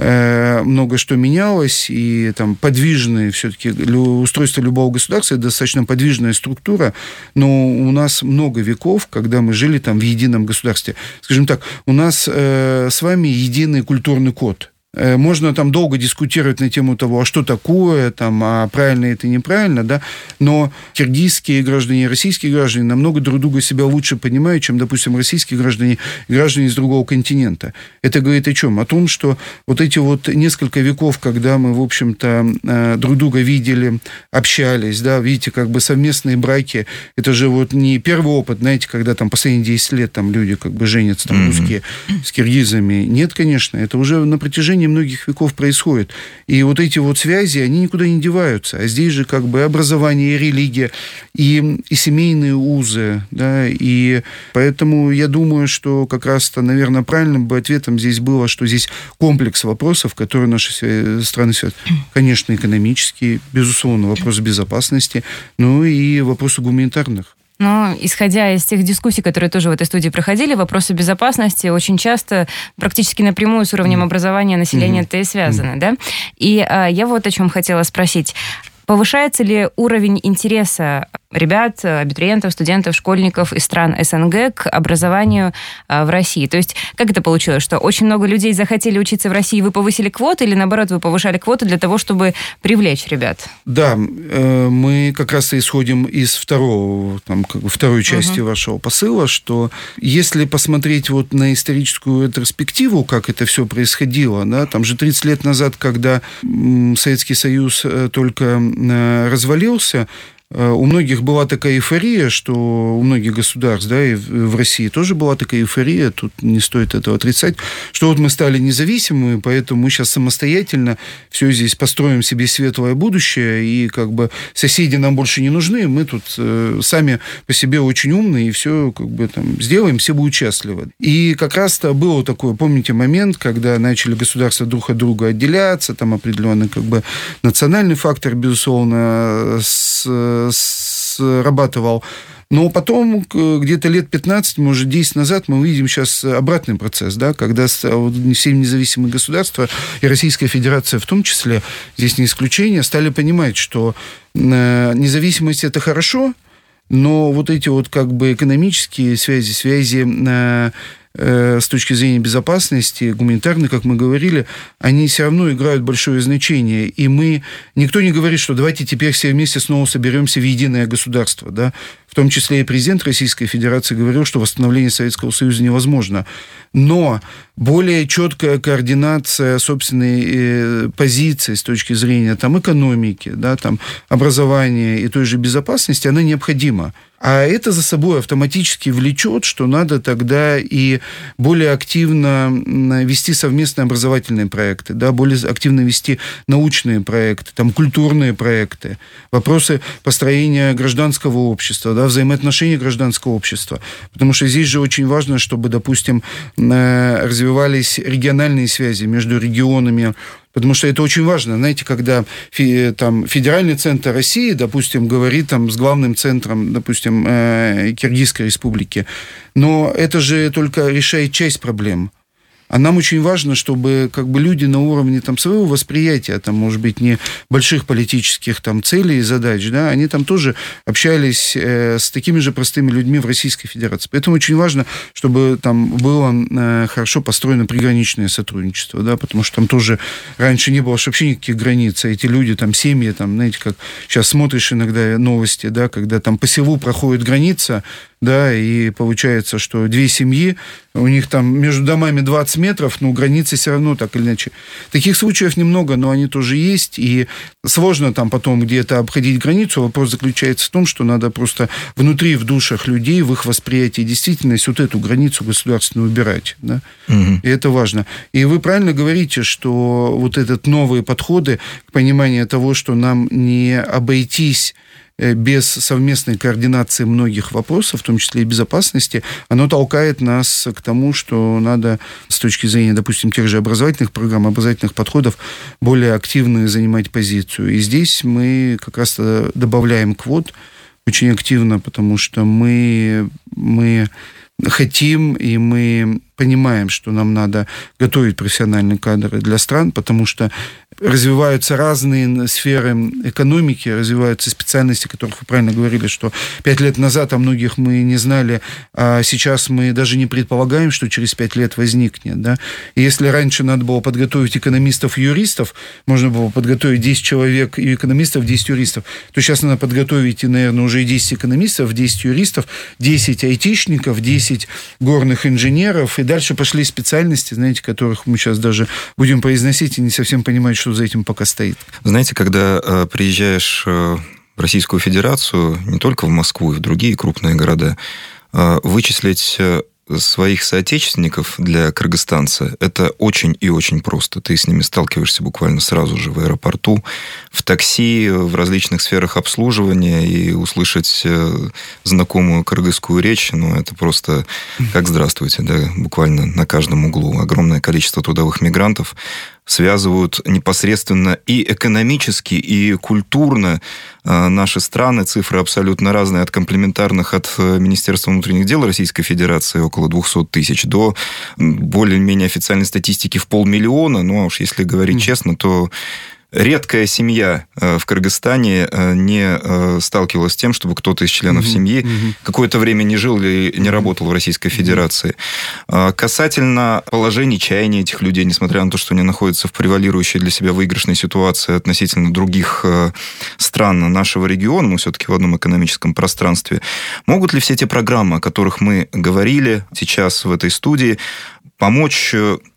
много что менялось, и там подвижные все-таки устройство любого государства, это достаточно подвижная структура, но у нас много веков, когда мы жили там в едином государстве. Скажем так, у нас с вами единый культурный код. Можно там долго дискутировать на тему того, а что такое, там, а правильно это, неправильно, да, но киргизские граждане и российские граждане намного друг друга себя лучше понимают, чем, допустим, российские граждане и граждане из другого континента. Это говорит о чем? О том, что вот эти вот несколько веков, когда мы, в общем-то, друг друга видели, общались, да, видите, как бы совместные браки, это же вот не первый опыт, знаете, когда там последние 10 лет там люди как бы женятся, там, русские с киргизами. Нет, конечно, это уже на протяжении многих веков происходит. И вот эти вот связи, они никуда не деваются. А здесь же как бы образование, и религия, и семейные узы, да, и поэтому я думаю, что как раз-то, наверное, правильным бы ответом здесь было, что здесь комплекс вопросов, которые наши страны связаны. Конечно, экономические, безусловно, вопрос безопасности, ну и вопросы гуманитарных. Но, исходя из тех дискуссий, которые тоже в этой студии проходили, вопросы безопасности очень часто практически напрямую с уровнем образования населения-то и связаны, да? И я вот о чем хотела спросить. Повышается ли уровень интереса ребят, абитуриентов, студентов, школьников из стран СНГ к образованию в России? То есть, как это получилось, что очень много людей захотели учиться в России, вы повысили квоты, или наоборот, вы повышали квоты для того, чтобы привлечь ребят? Да, мы как раз исходим из второй части вашего посыла, что если посмотреть вот на историческую ретроспективу, как это все происходило, да, там же 30 лет назад, когда Советский Союз только развалился, у многих была такая эйфория, что у многих государств, да, и в России тоже была такая эйфория, тут не стоит этого отрицать, что вот мы стали независимыми, поэтому мы сейчас самостоятельно все здесь построим себе светлое будущее, и как бы соседи нам больше не нужны, мы тут сами по себе очень умные, и все как бы там сделаем, все будут счастливы. И как раз-то было такой, помните, момент, когда начали государства друг от друга отделяться, там определенный как бы национальный фактор, безусловно, срабатывал. Но потом, где-то лет 15, может, 10 назад, мы увидим сейчас обратный процесс, да, когда все независимые государства, и Российская Федерация в том числе, здесь не исключение, стали понимать, что независимость – это хорошо, но вот эти вот как бы экономические связи с точки зрения безопасности, гуманитарной, как мы говорили, они все равно играют большое значение. И никто не говорит, что давайте теперь все вместе снова соберемся в единое государство. Да? В том числе и президент Российской Федерации говорил, что восстановление Советского Союза невозможно. Но более четкая координация собственной позиции с точки зрения там, экономики, да, там, образования и той же безопасности, она необходима. А это за собой автоматически влечет, что надо тогда и более активно вести совместные образовательные проекты, да, более активно вести научные проекты, там, культурные проекты, вопросы построения гражданского общества, да, взаимоотношений гражданского общества. Потому что здесь же очень важно, чтобы, допустим, развивались региональные связи между регионами, потому что это очень важно. Знаете, когда там, федеральный центр России, допустим, говорит там, с главным центром, допустим, Киргизской республики, но это же только решает часть проблем. А нам очень важно, чтобы как бы люди на уровне там, своего восприятия, там, может быть, не больших политических там, целей и задач, да, они там тоже общались с такими же простыми людьми в Российской Федерации. Поэтому очень важно, чтобы там было хорошо построено приграничное сотрудничество, да, потому что там тоже раньше не было вообще никаких границ, а эти люди, там, семьи, там, знаете, как сейчас смотришь иногда новости, да, когда там по селу проходит граница, да, и получается, что две семьи, у них там между домами 20 метров, но границы все равно так или иначе. Таких случаев немного, но они тоже есть, и сложно там потом где-то обходить границу. Вопрос заключается в том, что надо просто внутри, в душах людей, в их восприятии действительность вот эту границу государственную убирать. Да? И это важно. И вы правильно говорите, что вот этот новые подходы к пониманию того, что нам не обойтись без совместной координации многих вопросов, в том числе и безопасности, оно толкает нас к тому, что надо с точки зрения, допустим, тех же образовательных программ, образовательных подходов более активно занимать позицию. И здесь мы как раз добавляем квот очень активно, потому что мы хотим и мы понимаем, что нам надо готовить профессиональные кадры для стран, потому что развиваются разные сферы экономики, развиваются специальности, о которых вы правильно говорили, что 5 лет назад о многих мы не знали, а сейчас мы даже не предполагаем, что через 5 лет возникнет. Да? И если раньше надо было подготовить экономистов и юристов, можно было подготовить 10 человек и экономистов, 10 юристов, то сейчас надо подготовить, наверное, уже 10 экономистов, 10 юристов, 10 айтишников, 10 горных инженеров, и дальше пошли специальности, знаете, которых мы сейчас даже будем произносить и не совсем понимать, что за этим пока стоит. Знаете, когда приезжаешь в Российскую Федерацию, не только в Москву и в другие крупные города, вычислить своих соотечественников для кыргызстанца это очень и очень просто. Ты с ними сталкиваешься буквально сразу же в аэропорту, в такси, в различных сферах обслуживания, и услышать знакомую кыргызскую речь, это просто как «здравствуйте», да, буквально на каждом углу. Огромное количество трудовых мигрантов связывают непосредственно и экономически, и культурно наши страны. Цифры абсолютно разные, от комплементарных от Министерства внутренних дел Российской Федерации около 200 тысяч до более-менее официальной статистики в 500 000. А уж если говорить честно, то редкая семья в Кыргызстане не сталкивалась с тем, чтобы кто-то из членов семьи какое-то время не жил или не работал в Российской Федерации. Касательно положений, чаяний этих людей, несмотря на то, что они находятся в превалирующей для себя выигрышной ситуации относительно других стран нашего региона, мы все-таки в одном экономическом пространстве, могут ли все те программы, о которых мы говорили сейчас в этой студии, помочь,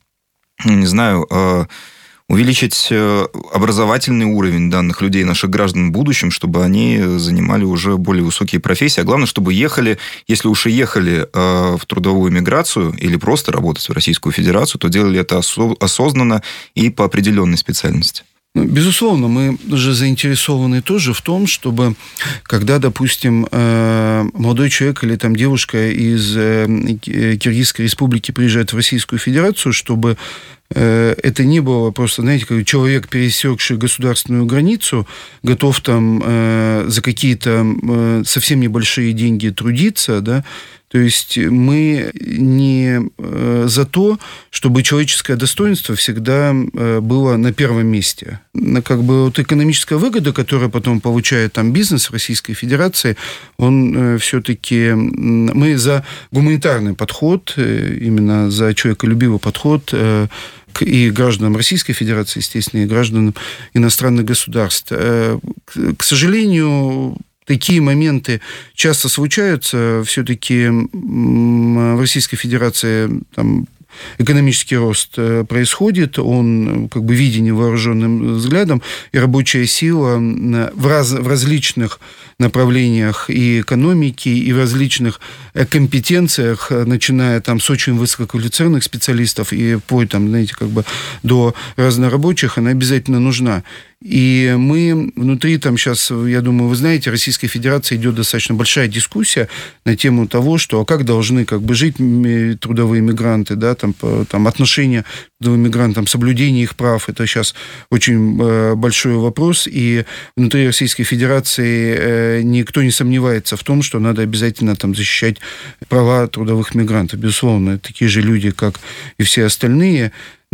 не знаю, увеличить образовательный уровень данных людей, наших граждан в будущем, чтобы они занимали уже более высокие профессии. А главное, чтобы ехали, если уж и ехали в трудовую миграцию или просто работать в Российскую Федерацию, то делали это осознанно и по определенной специальности. Безусловно, мы же заинтересованы тоже в том, чтобы, когда, допустим, молодой человек или там девушка из Киргизской республики приезжает в Российскую Федерацию, чтобы это не было просто, знаете, как человек, пересекший государственную границу, готов там за какие-то совсем небольшие деньги трудиться, да. То есть мы не за то, чтобы человеческое достоинство всегда было на первом месте. Как бы вот экономическая выгода, которую потом получает там бизнес в Российской Федерации, он все-таки... Мы за гуманитарный подход, именно за человеколюбивый подход и гражданам Российской Федерации, естественно, и гражданам иностранных государств. К сожалению, такие моменты часто случаются. Все-таки в Российской Федерации там экономический рост происходит, он как бы виден невооруженным взглядом, и рабочая сила в различных направлениях и экономики, и в различных компетенциях, начиная там с очень высококвалифицированных специалистов и вплоть там, знаете, как бы до разнорабочих, она обязательно нужна. И мы внутри там сейчас, я думаю, вы знаете, Российской Федерации идет достаточно большая дискуссия на тему того, что как должны как бы жить трудовые мигранты, да, там отношения к трудовым мигрантам, соблюдение их прав. Это сейчас очень большой вопрос. И внутри Российской Федерации никто не сомневается в том, что надо обязательно там защищать права трудовых мигрантов. Безусловно, такие же люди, как и все остальные.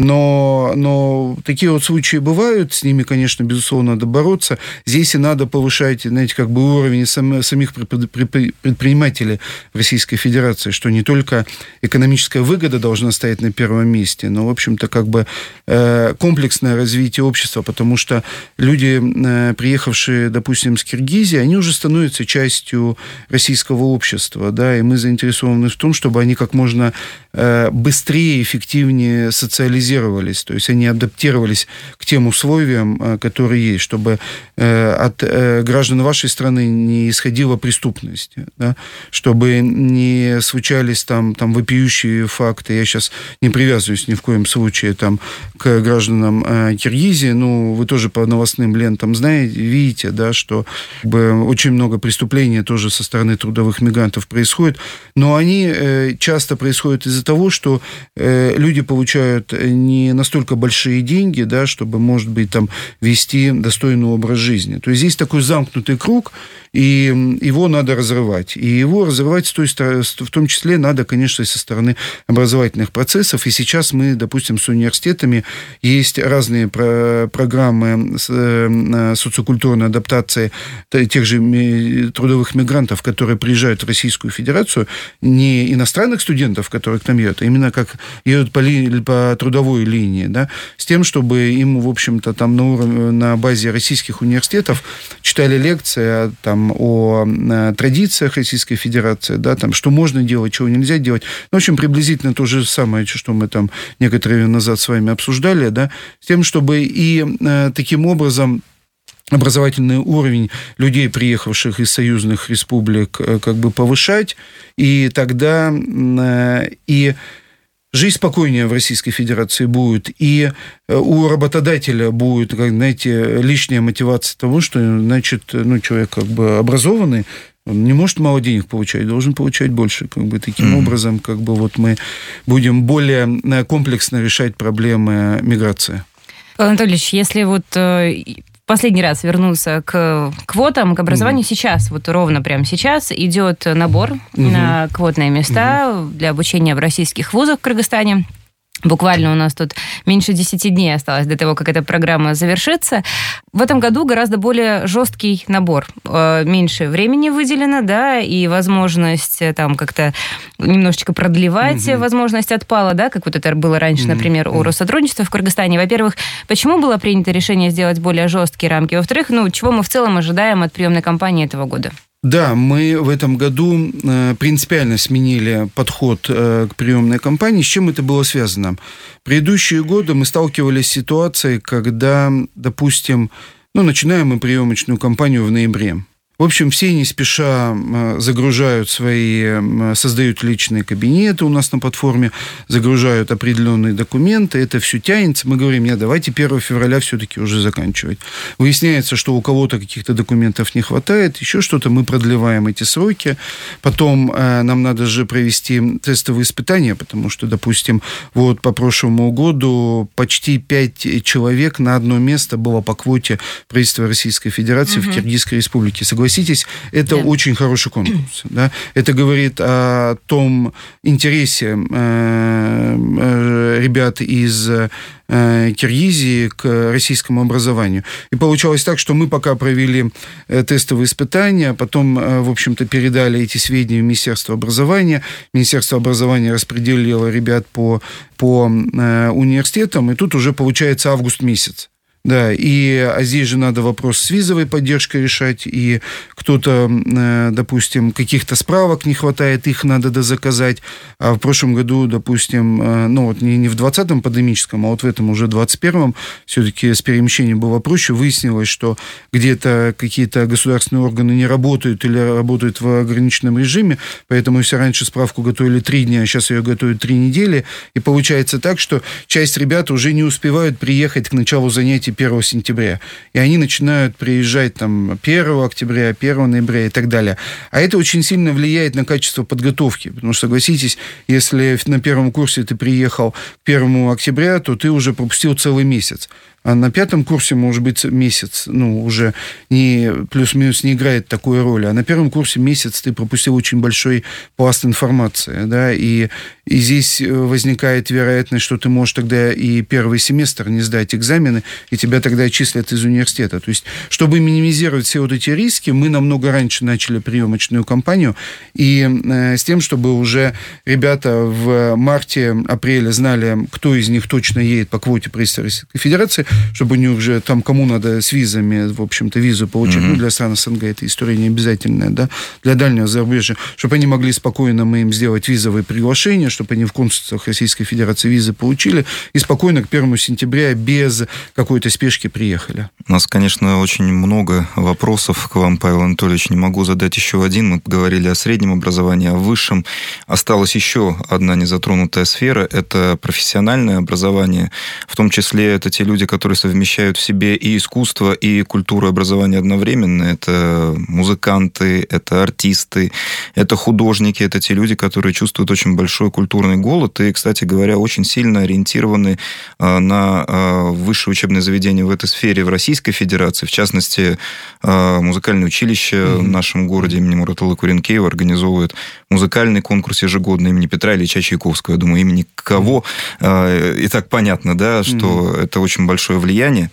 Но такие вот случаи бывают, с ними, конечно, безусловно, надо бороться. Здесь и надо повышать, знаете, как бы уровень самих предпринимателей в Российской Федерации, что не только экономическая выгода должна стоять на первом месте, но, в общем-то, как бы комплексное развитие общества, потому что люди, приехавшие, допустим, с Киргизии, они уже становятся частью российского общества, да, и мы заинтересованы в том, чтобы они как можно быстрее, эффективнее социализировались, то есть они адаптировались к тем условиям, которые есть, чтобы от граждан вашей страны не исходила преступность, да? Чтобы не случались там вопиющие факты. Я сейчас не привязываюсь ни в коем случае там, к гражданам Киргизии, но вы тоже по новостным лентам знаете, видите, да, что очень много преступлений тоже со стороны трудовых мигрантов происходит, но они часто происходят из-за того, что люди получают не настолько большие деньги, да, чтобы, может быть, там, вести достойный образ жизни. То есть здесь такой замкнутый круг, и его надо разрывать. И его разрывать в том числе надо, конечно, со стороны образовательных процессов. И сейчас мы, допустим, с университетами есть разные программы социокультурной адаптации тех же трудовых мигрантов, которые приезжают в Российскую Федерацию, не иностранных студентов, которые к нам едут, а именно как едут по трудовой линии, да, с тем, чтобы им, в общем-то, там на базе российских университетов читали лекции о традициях Российской Федерации, да, там, что можно делать, чего нельзя делать. В общем, приблизительно то же самое, что мы там некоторое время назад с вами обсуждали, да, с тем, чтобы и таким образом образовательный уровень людей, приехавших из союзных республик, как бы повышать, и тогда и жизнь спокойнее в Российской Федерации будет, и у работодателя будет, как, знаете, лишняя мотивация того, что, значит, человек как бы образованный, он не может мало денег получать, должен получать больше. Как бы, таким образом, как бы, вот мы будем более комплексно решать проблемы миграции. Павел Анатольевич, если вот последний раз вернуться к квотам, к образованию, сейчас, вот ровно прямо сейчас, идет набор на квотные места для обучения в российских вузах в Кыргызстане. Буквально у нас тут меньше 10 дней осталось до того, как эта программа завершится. В этом году гораздо более жесткий набор. Меньше времени выделено, да, и возможность там как-то немножечко продлевать возможность отпала, да, как вот это было раньше, например, у Россотрудничества в Кыргызстане. Во-первых, почему было принято решение сделать более жесткие рамки? Во-вторых, чего мы в целом ожидаем от приемной кампании этого года? Да, мы в этом году принципиально сменили подход к приемной кампании. С чем это было связано? Предыдущие годы мы сталкивались с ситуацией, когда, допустим, начинаем мы приемочную кампанию в ноябре. В общем, все не спеша загружают создают личные кабинеты у нас на платформе, загружают определенные документы, это все тянется. Мы говорим, давайте 1 февраля все-таки уже заканчивать. Выясняется, что у кого-то каких-то документов не хватает, еще что-то, мы продлеваем эти сроки. Потом нам надо же провести тестовые испытания, потому что, допустим, вот по прошлому году почти 5 человек на одно место было по квоте правительства Российской Федерации в Киргизской Республике. Согласитесь, это очень хороший конкурс. Да? Это говорит о том интересе ребят из Киргизии к российскому образованию. И получалось так, что мы пока провели тестовые испытания, потом, в общем-то, передали эти сведения в Министерство образования. Министерство образования распределило ребят по университетам, и тут уже получается август месяц. Да, а здесь же надо вопрос с визовой поддержкой решать, и кто-то, допустим, каких-то справок не хватает, их надо дозаказать. А в прошлом году, допустим, не в 20-м пандемическом, а вот в этом уже 21-м, все-таки с перемещением было проще, выяснилось, что где-то какие-то государственные органы не работают или работают в ограниченном режиме, поэтому если раньше справку готовили 3 дня, а сейчас ее готовят 3 недели, и получается так, что часть ребят уже не успевают приехать к началу занятий 1 сентября. И они начинают приезжать 1 октября, 1 ноября и так далее. А это очень сильно влияет на качество подготовки. Потому что, согласитесь, если на первом курсе ты приехал к 1 октября, то ты уже пропустил целый месяц. А на 5 курсе, может быть, месяц, уже не плюс-минус не играет такой роли. А на 1 курсе месяц ты пропустил очень большой пласт информации, да, и здесь возникает вероятность, что ты можешь тогда и 1 семестр не сдать экзамены, и тебя тогда отчислят из университета. То есть, чтобы минимизировать все вот эти риски, мы намного раньше начали приемочную кампанию, и с тем, чтобы уже ребята в марте-апреле знали, кто из них точно едет по квоте правительства Российской Федерации, чтобы у них уже там, кому надо с визами, в общем-то, визу получать, ну, для стран СНГ эта история не обязательная, да, для дальнего зарубежья, чтобы они могли спокойно мы им сделать визовые приглашения, чтобы они в консульствах Российской Федерации визы получили и спокойно к 1 сентября без какой-то спешки приехали. У нас, конечно, очень много вопросов к вам, Павел Анатольевич. Не могу задать еще один. Мы поговорили о среднем образовании, о высшем. Осталась еще одна незатронутая сфера. Это профессиональное образование. В том числе это те люди, которые совмещают в себе и искусство, и культуру образования одновременно. Это музыканты, это артисты, это художники, это те люди, которые чувствуют очень большой культурный голод и, кстати говоря, очень сильно ориентированы на высшее учебное заведение в этой сфере в Российской Федерации. В частности, музыкальное училище в нашем городе имени Муратуллы Куренкеева организовывает музыкальный конкурс ежегодно имени Петра Ильича Чайковского. Я думаю, имени кого и так понятно, да, что это очень большое влияние.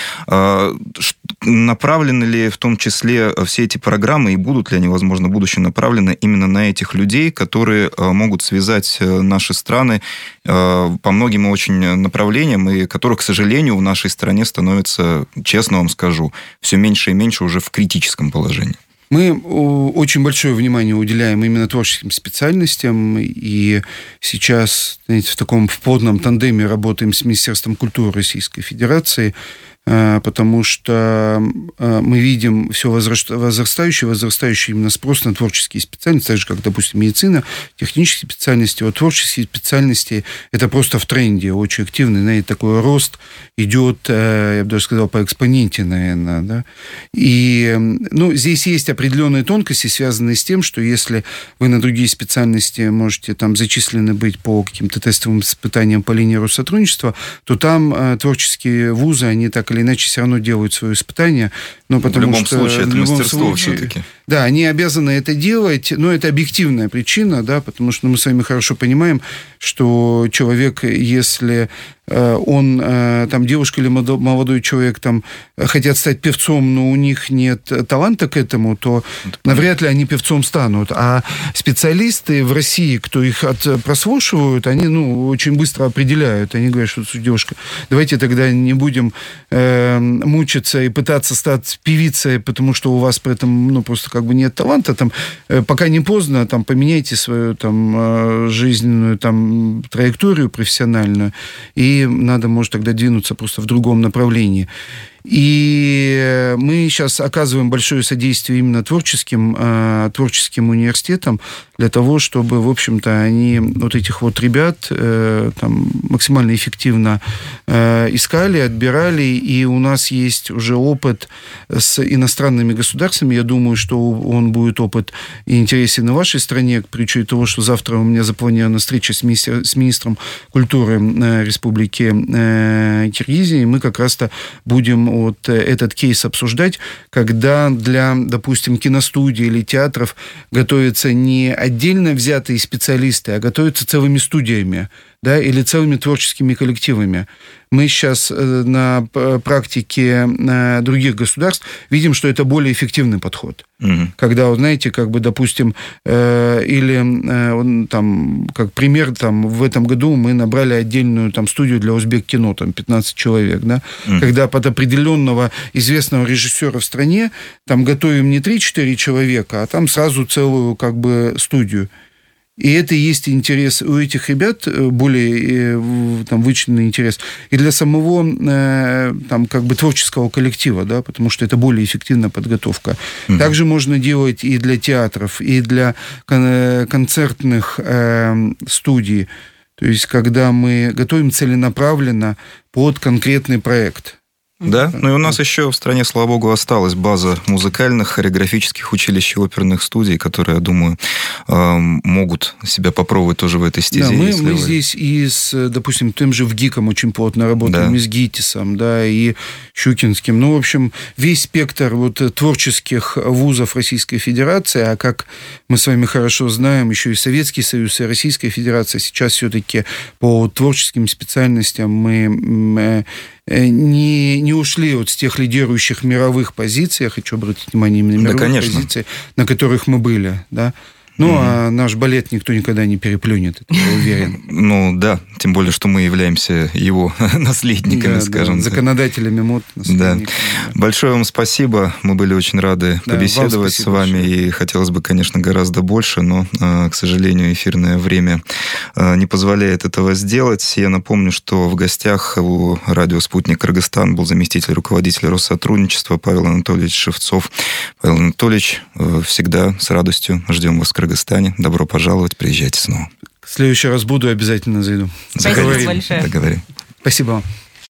Направлены ли в том числе все эти программы и будут ли они, возможно, в будущем направлены именно на этих людей, которые могут связать наши страны по многим очень направлениям, и которых, к сожалению, в нашей стране становится, честно вам скажу, все меньше и меньше уже в критическом положении? Мы очень большое внимание уделяем именно творческим специальностям, и сейчас, знаете, в таком плотном тандеме работаем с Министерством культуры Российской Федерации, потому что мы видим все возрастающий именно спрос на творческие специальности, так же, как, допустим, медицина, технические специальности. Вот творческие специальности – это просто в тренде, очень активный, знаете, такой рост идет, я бы даже сказал, по экспоненте, наверное, да. И, ну, здесь есть определенные тонкости, связанные с тем, что если вы на другие специальности можете там зачислены быть по каким-то тестовым испытаниям по линии Россотрудничества, то там творческие вузы, они так или иначе все равно делают свое испытание. Но потому в любом случае, это мастерство все-таки. Да, они обязаны это делать, но это объективная причина, да, потому что мы с вами хорошо понимаем, что человек, если он, там, девушка или молодой человек там хотят стать певцом, но у них нет таланта к этому, то навряд ли они певцом станут. А специалисты в России, кто их прослушивают, они, ну, очень быстро определяют. Они говорят, что, девушка, давайте тогда не будем мучиться и пытаться стать певицей, потому что у вас при этом, ну, просто как бы нет таланта. Там, пока не поздно, там, поменяйте свою там жизненную там траекторию профессиональную, и надо, может, тогда двинуться просто в другом направлении. И мы сейчас оказываем большое содействие именно творческим университетам для того, чтобы, в общем-то, они вот этих вот ребят там максимально эффективно искали, отбирали, и у нас есть уже опыт с иностранными государствами. Я думаю, что он будет опыт и интересен и в вашей стране, при учете того, что завтра у меня запланирована встреча с министром культуры Республики Киргизии, и мы как раз-то будем вот этот кейс обсуждать, когда для, допустим, киностудий или театров готовятся не отдельно взятые специалисты, а готовятся целыми студиями, да, или целыми творческими коллективами. Мы сейчас на практике других государств видим, что это более эффективный подход. Угу. Когда, вот, знаете, как бы, допустим, или там, как пример, там, в этом году мы набрали отдельную там студию для Узбек-кино, там, 15 человек, да, когда под определенного известного режиссера в стране там готовим не 3-4 человека, а там сразу целую, как бы, студию. И это и есть интерес у этих ребят, более там, вычленный интерес, и для самого там, как бы, творческого коллектива, да, потому что это более эффективная подготовка. Также можно делать и для театров, и для концертных студий, то есть когда мы готовим целенаправленно под конкретный проект. Да, ну и у нас еще в стране, слава богу, осталась база музыкальных, хореографических училищ и оперных студий, которые, я думаю, могут себя попробовать тоже в этой стезе. Да, мы здесь и с, допустим, тем же ВГИКом очень плотно работаем, да, и с ГИТИСом, да, и Щукинским. Ну, в общем, весь спектр вот творческих вузов Российской Федерации, а как мы с вами хорошо знаем, еще и Советский Союз, и Российская Федерация, сейчас все-таки по творческим специальностям мы не ушли вот с тех лидирующих мировых позиций, я хочу обратить внимание именно на мировых позиций, на которых мы были, да. Ну, а наш балет никто никогда не переплюнет, это я уверен. Ну, да, тем более, что мы являемся его наследниками, скажем так. Законодателями мод. Да. Большое вам спасибо. Мы были очень рады побеседовать с вами. И хотелось бы, конечно, гораздо больше, но, к сожалению, эфирное время не позволяет этого сделать. Я напомню, что в гостях у радио «Спутник Кыргызстан» был заместитель руководителя Россотрудничества Павел Анатольевич Шевцов. Павел Анатольевич, всегда с радостью ждем вас в Кыргызстане. Добро пожаловать, приезжайте снова. В следующий раз буду, обязательно зайду. Спасибо большое. Договорим. Спасибо вам.